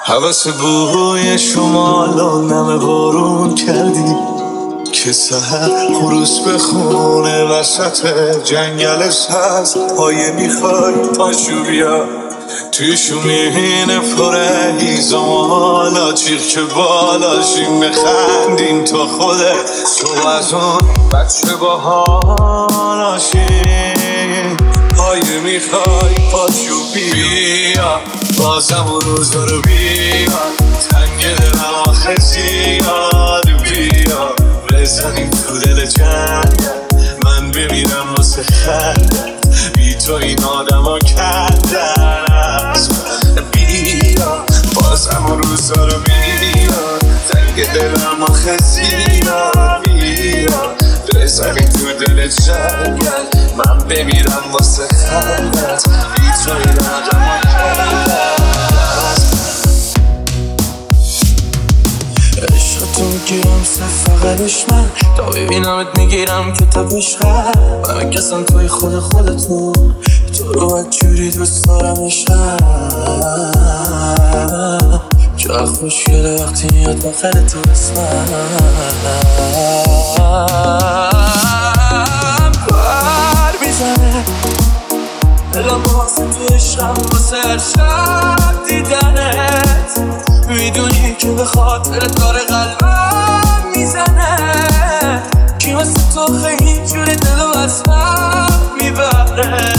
حوث بوی شمال و نم بارون کردی که سحر خروس بخونه وسط جنگل سبز. پایه میخوای پاشو بیا توی شومینه پره هیزمالا چیخ که بالاشیم بخندین تا خوده تو از اون بچه با حالاشیم. پایه میخوای پاشو بیا بازم و روزا رو بیا تنگ دلم آخه زیاد بیا بزنیم تو دل جنگل من بمیرم واسه خندت بی تو این آدم ها کردن است. بیا بازم و روزا رو بیا تنگ دلم آخه زیاد بیا بزنیم تو دل جنگل من بمیرم واسه خندت بی تو این آدم ها کردن است. عشقتو میگیرم فقطش من تا ببینمت میگیرم که تبش خد و میکسم توی خودتون تو رو از جوری دوست دارم عشقم چقدر خوشگله وقتی میاد بخیر تو اسمم بر میزنه دلم واسه تو عشقم واسه هر شب دیدنت میدونی که به خاطر داره قلبم میزنه کی واسه تو خیلی جوری دلو از من میبره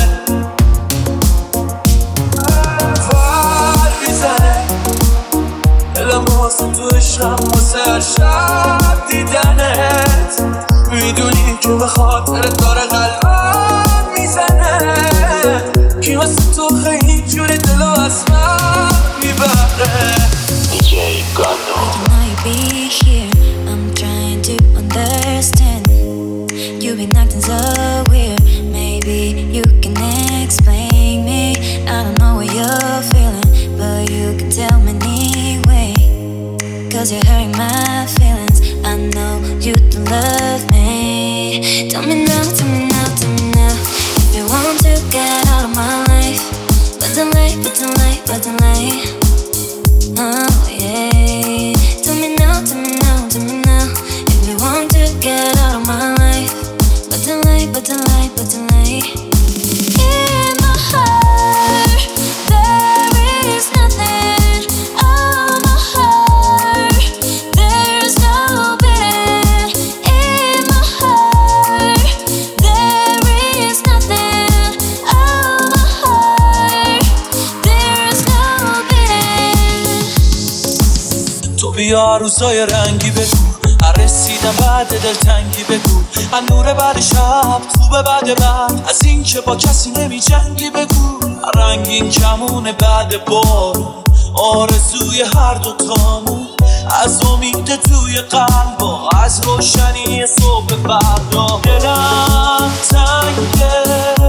بر میزنه دلم واسه تو عشقم واسه هر شب دیدنت میدونی که به خاطر داره قلبم میزنه کی واسه تو خیلی جوری دلو از من میبره. DJ Gano. I might be here, I'm trying to understand. You've been acting so weird, maybe you can explain me. I don't know what you're feeling, but you can tell me anyway. Cause you're hurting my feelings, I know you don't love me. Tell me now, tell me now, tell me now, if you want to get out of my life. But don't late, but don't late, but don't late. Oh yeah. Tell me now, tell me now, tell me now, if you want to get out of my life. But don't lie, but don't lie, but don't lie. In my heart, there is nothing. Oh my heart, there's no beating. In my heart, there is nothing. Oh my heart, there's no beating. تو بیا روزای رنگی بگو رسیدم بعد دلتنگی بگو نور بعد شب خوبه بعد از این که با کسی نمی جنگی بگو رنگین کمونه بعد بارون آرزوی هر دوتامون از امید توی قلب و از روشنی صبح فردا. دلم تنگه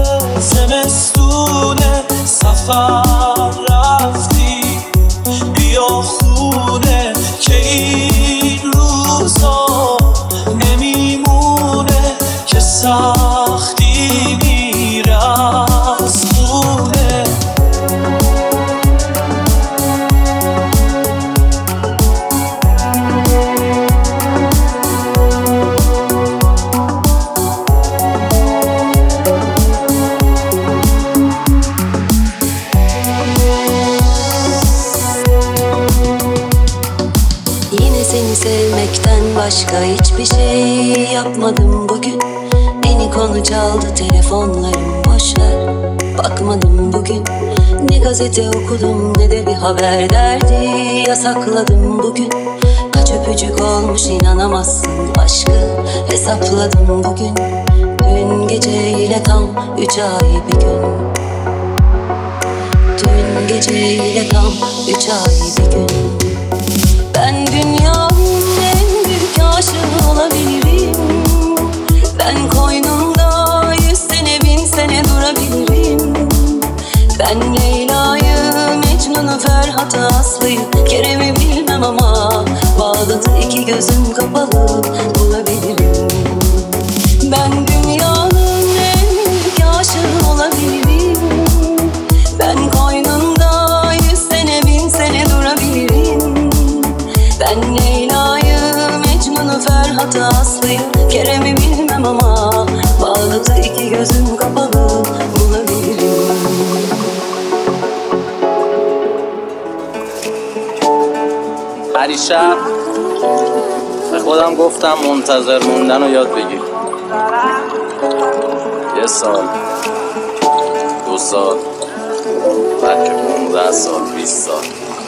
زمستونه سفر رفتی بیا خونه که این روزا نمیمونه که سختی میره از خونه. Seni sevmekten başka hiçbir şey yapmadım bugün. Beni konu çaldı telefonlarım boşver. Bakmadım bugün. Ne gazete okudum ne de bir haber derdi yasakladım bugün. Kaç öpücük olmuş inanamazsın aşkı hesapladım bugün. Dün geceyle tam 3 ay bir gün. Dün geceyle tam 3 ay bir gün. Ben dünyanın en büyük aşığı olabilirim. Ben koynumda 100 sene 1000 sene durabilirim. Ben Leyla'yı, Mecnun'u, Ferhat'ı, Aslı'yı, Kerem'i bilmem ama bağladı iki gözüm kapalı bulabilirim. Ben dünyanın en büyük aşığı olabilirim. Ben koynumda 100 sene 1000 sene durabilirim. پریشب به خودم گفتم منتظر موندن رو یاد بگیر. 1 سال 2 سال بلکه 15 سال 20 سال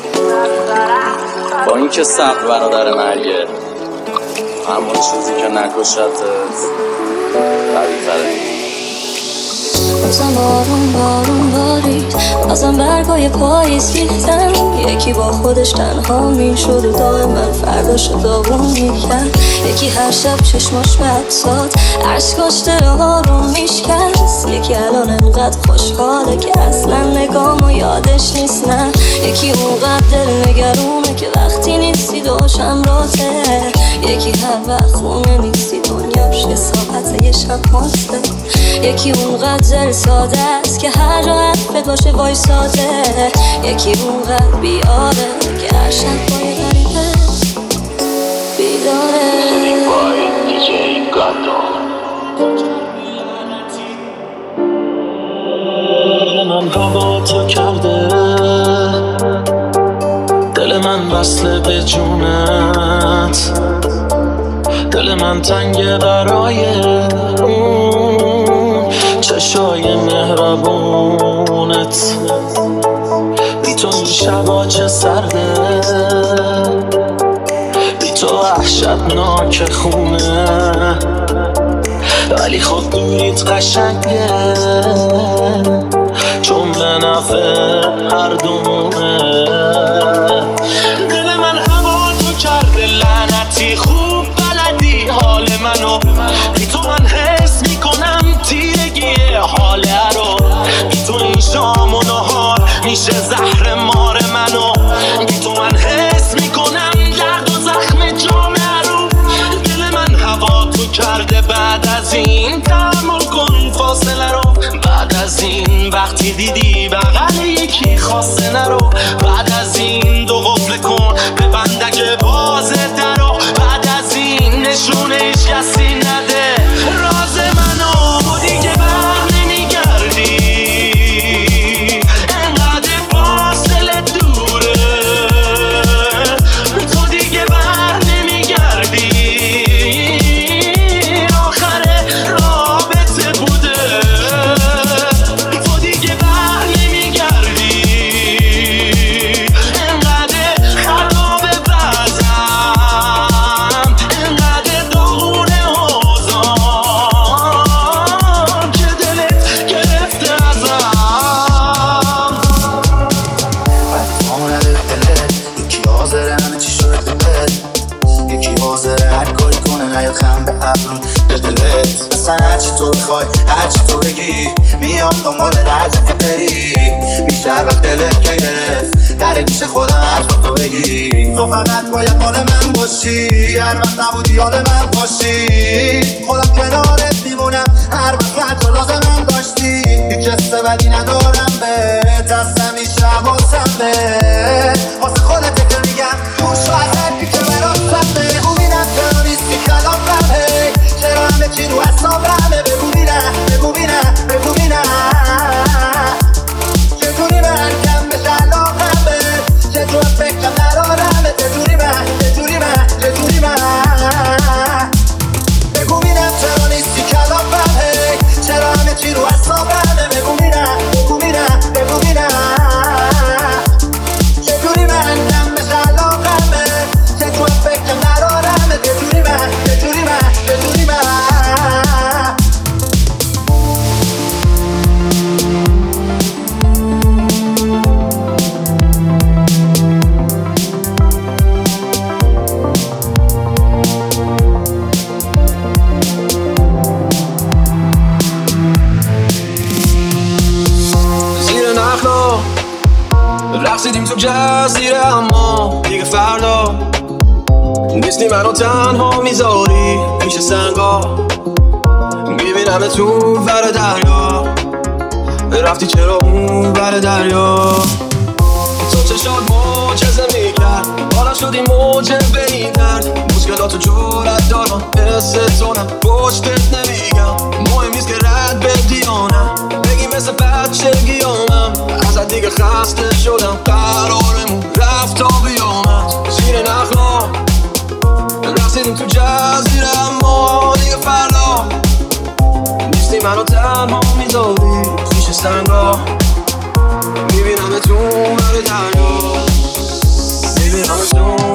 با اینکه صبر برادر مرگه، اما چیزی که نکشتت قوی تره. بازم بارون بارید، بازم برگای پاییز ریختن. یکی با خودش تنها میشد و دائم من فرداشو داغون میکرد. یکی هر شب چشماش مقصاد عشقاش دل آروم میشکست. یکی الان انقدر خوشحاله که اصلا نگامو یادش نیست. نه یکی اونقدر دل نگرونه که وقتی نیستی داشم راته. یکی هر وقت خونه نیستی دنیاش یه ساعت یه شب ماسته. یکی اونقدر دل ساده است که هر جا حرفت باشه وایساده. یکی اونقدر بیاره که هر شب با یه غریبه بیداره. دل من هوا تو کرده، دل من وصله به جونت. دل من تنگ برای اون چشای مهربونت. بی تو این شبا چه سرده، بی تو وحشتناک خونه. ولی خود دوریت قشنگه چون به نفع هر دومونه. دل من هوا تو کرده لعنتی، خوب بلدی حال منو. بی تو من حس میکنم تیرگی حاله رو. بی تو این شام و نهار میشه زهر مار منو. بی تو من حس میکنم درد و زخم جامعه رو. دل من هوا تو کرده، بعد از این تحمل کن فاصله رو. بعد از این وقتی دیدی بغل یکی خواسته نرو. بعد از این دو قفل کن به بندک بازه درو. بعد از این نشونه هیچ کسی نده راز منو. دیگه بر نمیگردی، انقدر فاصله دوره. تو دیگه بر نمیگردی، آخر رابطه بوده. تو دیگه بر نمیگردی، انقدر خراب وضعم، انقدر داغونه اوضاعم که دلت گرفته ازم. آمونه دلت یکی حاضره همه چی شده دلت. یکی حاضره هر کاری کنه نیاد خم به ابرون به دلت. اصلا هرچی تو بخوای هرچی تو بگی میام دنبال رجعه بری. بیشتر وقت دلت که گرفت دره پیش خودم حرف تو بگی. تو فقط باید مال من باشی، هر وقت نبودی حال من باشی. خودم کنارت میمونم هر وقت لازمم داشتی. هیچ حس بدی ندارم بهت، از همیشه حواسم بهت. واسه خودت که میگم خوش و از حرفی که براسم به. بگو بینم چرا نیستی خلافم، هی چرا همه چی رو حسابمه. بگو بینم بگو بینم بگو بینم چجوری من کم بشه علاقم بهت. چجور فکرم نرارمه، چجوری من بگو بینم چرا نیستی کلافم، هی چرا همه چی رو حسابمه. بگو بینم بگو بینم بگو بینم چجوری من کم بشه علاقم بهت. چجور فکرم نرارمه، چجوری من رقصیدیم تو جزیره اما دیگه فردا نیستی، منو تنها میذاری پیش سنگا. میبینم تو بر دریا، رفتی چرا اون بر دریا. تو چشات معجزه میکرد، حالا شدی موجه بین درد. مشکلاتو جورت دارم مثل تونم پشتت نمیگم. مهم نیست که رد بدیانم، بگی مثل بچه گیامم. ازت دیگه خسته شدم، قرارمون رفت تا بیامد. زیر نخل داوی پیش سنگا میبینم تو بر دریا میبینم تو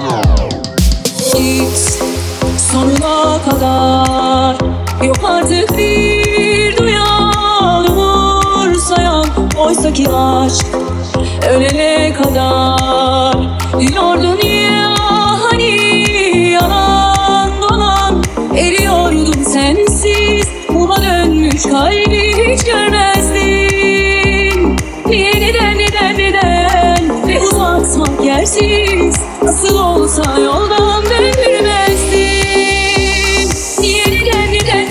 Hiç sonuna kadar yok artık bir duyan umursayan. Oysa ki aşk ölene kadar diyordun ya hani yalan dolan. Eriyordum sensiz buna dönmüş kalbi hiç görmezdin. Niye neden ve uzatmak yersiz nasıl olsa yoldan döndürmezdin. Niye neden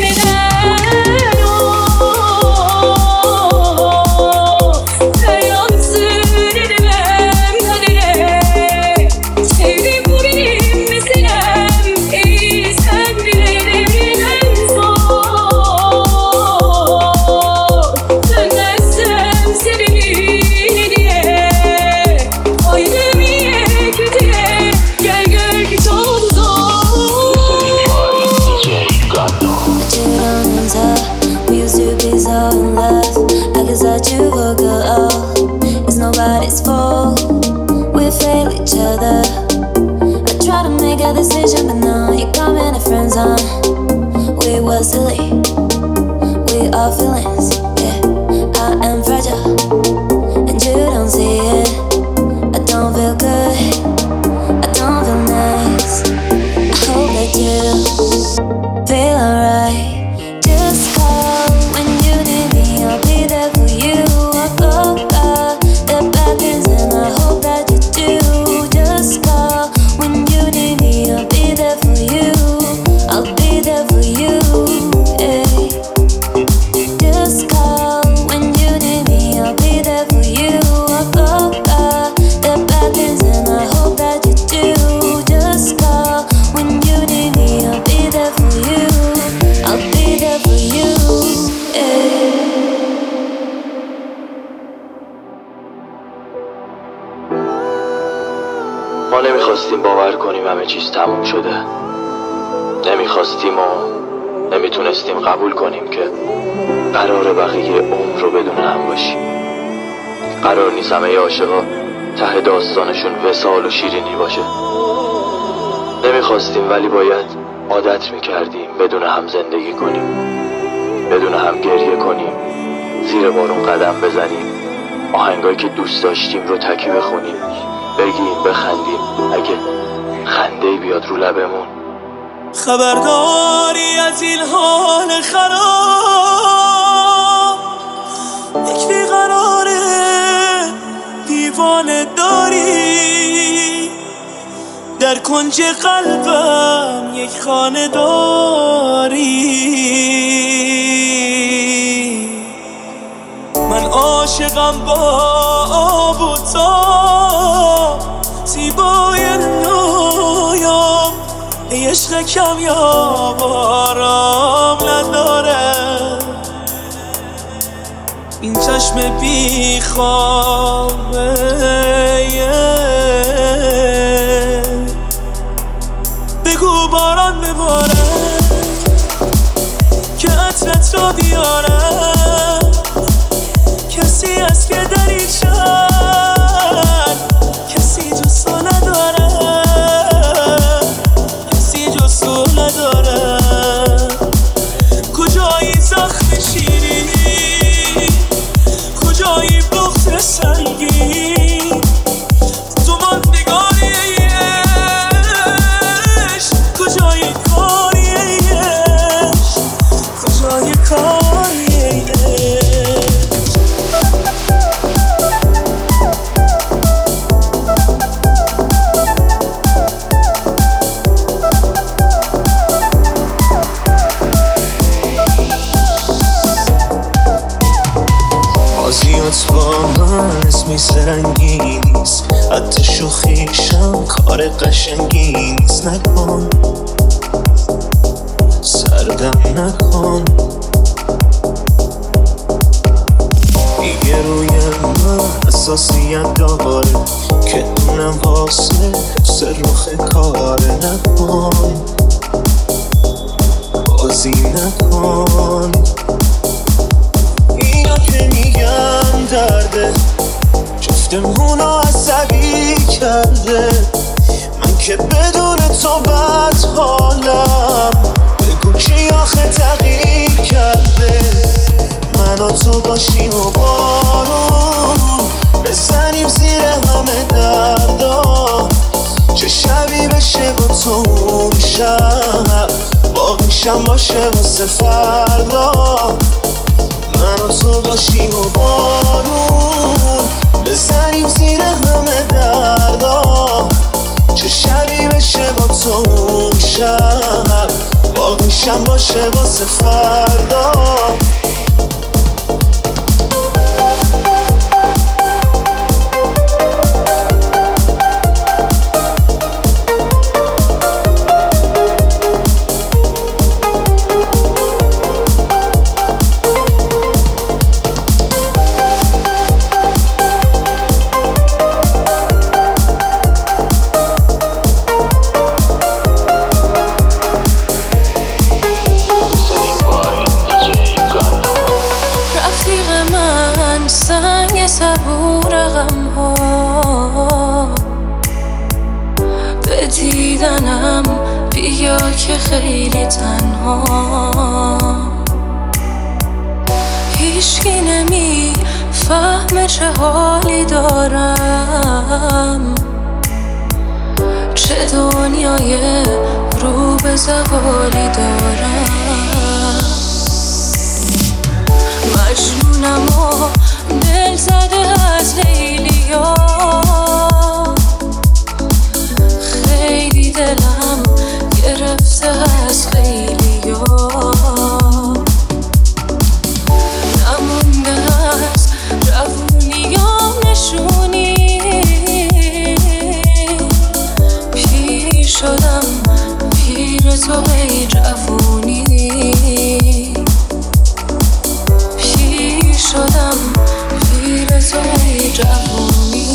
feryansın edemem kadere. Sevdim bu benim meselem, ey sen bilemedin zor. Dönmezsem sebebini diye ayrım niye kötüye gel gör ki çok zor. We used to be so in love. I guess that you will go out. It's nobody's fault. We fail each other. I try to make a decision, but now you're coming to friend zone. We were silly. We are feelings. Yeah, I am fragile, and you don't see it. I don't feel good. I don't feel nice. I hope that you feel alright. Just call when you need me, I'll be there for you. The bad things and I hope that you do. Just call when you need me, I'll be there for you. I'll be there for you. Ay. Just call when you need me, I'll be there for you. The bad things and I hope that you do. Just call when you need me, I'll be there for you. I'll be there for you. ما نمیخواستیم باور کنیم همه چیز تموم شده. نمیخواستیم و نمیتونستیم قبول کنیم که قراره بقیه عمر رو بدون هم باشیم. قرار نیست همه عاشقا ته داستانشون وصال و شیرینی باشه. نمیخواستیم ولی باید عادت میکردیم بدون هم زندگی کنیم، بدون هم گریه کنیم، زیر بارون قدم بزنیم، آهنگایی که دوست داشتیم رو تکی بخونیم، بگیم بخندیم اگه خنده‌ای بیاد رو لبمون. خبرداری از این حال خراب، یک بیقراره دیوانه داری، در کنج قلبم یک خانه داری. من عاشقم با آب و تاب، زیبای نایاب، ای عشق کمیاب آرام نداره. این چشم بی خوابه، بگو باران بباره که عطرت را بیاره. کسی هست که در این شهر کسی جز تو نداره، کسی جز تو نداره. کجایی زخم شیرین، کجایی بغض سنگین، تو ماندگاری عشق، کجایی کاری عشق، کجایی کاری عشق. بازیات با من اسمی سرنگی نیست، حتی شوخیشم کار قشنگی نیست. نکن سردم نکن، دیگه روی من اساسیت داره که اونم واسه سر رخ کاره. نکن بازی نکن، که میگن درده جفتمون رو عصبی کرده. من که بدون تو بد حالم، بگو کی آخه تغییر کرده. من و تو باشیم و بارون بزنیم زیر همه دردا، چه شبی بشه با تو اون شب باقیشم باشه واسه فردا. من و تو باشیم و بارون بزنیم زیر همه دردا، چه شبی بشه با تو اون شب باقیشم باشه واسه فردا. دیدنم بیا که خیلی تنها، هیچکی نمی فهم چه حالی دارم، چه دنیای رو به زوالی دارم. مجنونم و دل زده از لیلیا، خیلی دلم گرفته از خیلیا، نمونده از جوونیام نشونی، پیر شدم پیر تو ای جوونی، پیر شدم پیر تو ای جوونی.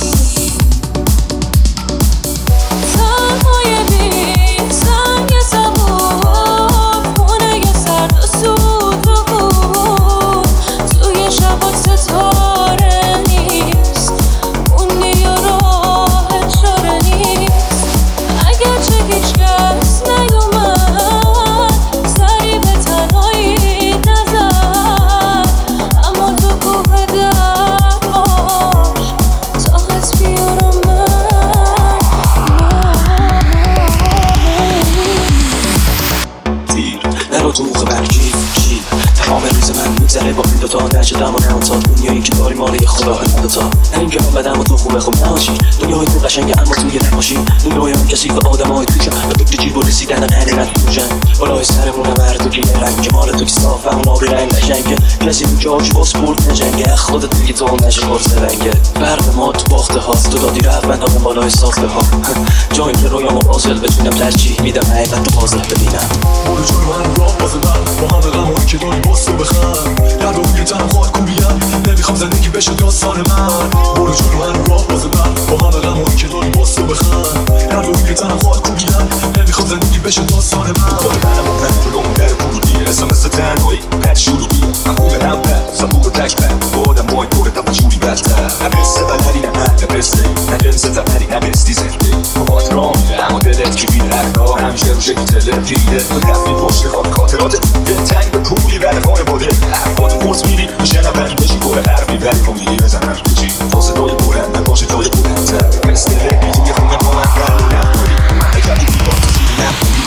دنیایی که داری مال یه خدا همه این که بدم و تو خوبه خوب نباشی، دنیای تو قشنگه اما توی نباشی، دنیای اون کسی و آدم های توشن و تو جیب و رسیدن حقیقت توشن. بالای سرمون هم هر تو که یه رنگ مال تو که صاف همون آبی رنگ قشنگه، کسی اون جاش با سپورت نجنگه، خودت دیگه تو نشه قرص رنگه. فرق ما تو باخته هاست، تو دادی رفت من دامون بالای ساخته ها، جایی که رویامو بازل بتونم ترجیح میدم حقیقت تو بازل ببینم. برو جلو من راه بازه من با همه غمایی که داری باز تو بخند، درد و روی تنم خواهد کوبیم، نمیخوام زندگی بشه داستان من. برو جلو من راه بازه من با همه غمایی که داری باز تو بخند، درد و روی تنم خواهد کوبیم، نمیخوام زندگی بشه داستان من. داری منم و من جلومون در پرودی رسم مثل تنهایی پد شروعی، من خوبه هم بد صبور و تک بد با آدم مای دوره تا جوری بدتر، نبسته بلدی نه نبسته نجنسه تبری نبستی زنده بابات را میره اما دلت که بیره حقا همیشه رو شکل تلفیده تو دفعی پشت خواب خاطراتت یه تنگ به پولی بره خانه باده حرفات پرس میری شنبنی بشی گره حرف میبری کن میری بزن حرف بچی فاسه دای بلنده باشه دای بلندتر مثل رقی توی خونه با من برونم من نکردی دیوار تو زیری نکنی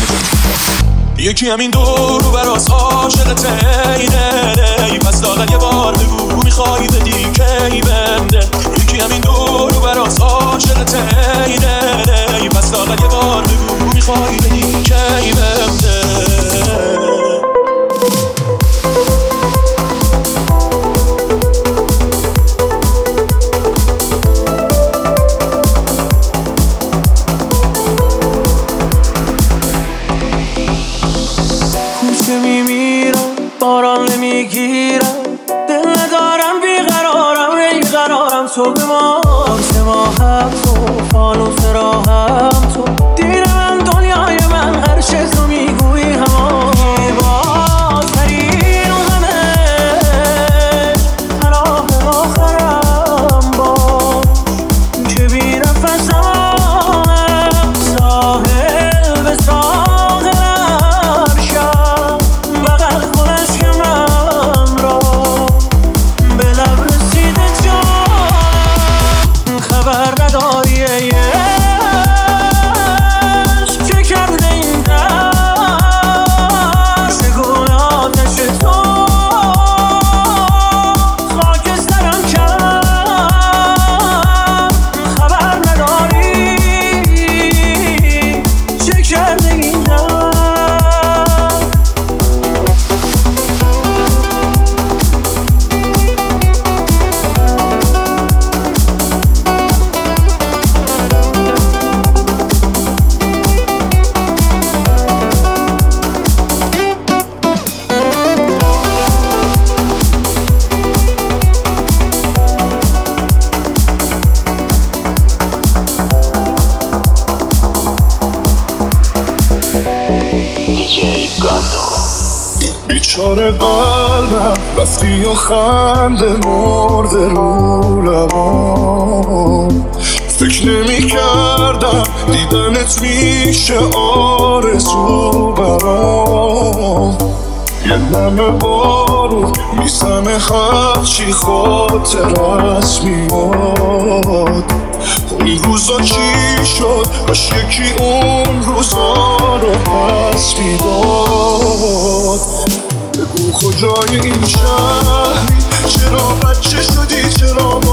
یکی همین دور و براز عاشقت اینه پس دادن یه بار بگو میخوای بدی کی بنده. یکی همین دور و براز عاشقت اینه پس دادن یه بار بگو میخوای بدی کی بنده. باران نمیگیرم دل ندارم بیقرارم بیقرارم تو به ما هم تو فانوس راهم تو دیر من دنیای من هر چه تو میگویی همان بازترین و همه فشار قلبم رفتی و خنده مرده رو لبام فکر نمی کردم دیدنت میشه آرزو برام یه نمه بارون میزنه هرچی خاطرت میاد اون روزا چی شد باش یکی اون روزا رو پس میداد بگو کجای این شهری چرا بچه شدی چرا